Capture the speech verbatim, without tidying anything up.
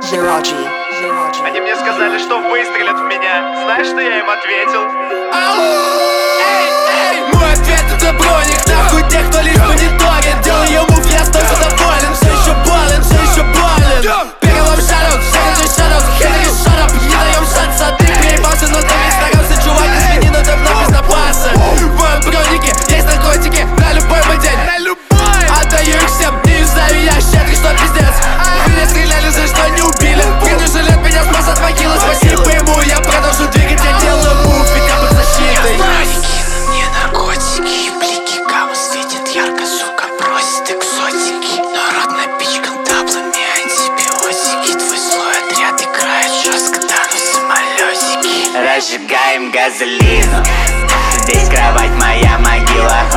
Zeraji. Они мне сказали, что выстрелят в меня. Знаешь, что я им ответил? Эй, эй, мой ответ это броник. Нахуй тех, кто лишь мониторит. Делаю мув, я снова доволен. Все еще болен, все еще болен. Перелом шаров, secondary shadows, Henry shut up. Не даем шанса, ты приебался, но ты весь старался. Чувак, извини, но ты вновь безопасен. В моем бронике есть наркотики на любой мой день. На любой. Отдаю их всем, не юзаю я щедрый, что пиздец. Меня стреляли, за что не убили. Бронежилет меня спас от могилы, спасибо ему. Я продолжу двигать, я делаю мув, ведь я под защитой. Не наркотики, блики гамма светит ярко, сука, просит экзотики. Народ напичкан таблами, антибиотики. Твой злой отряд играет жестко, да ну самолетики. Разжигаем газолину, здесь кровать моя могила.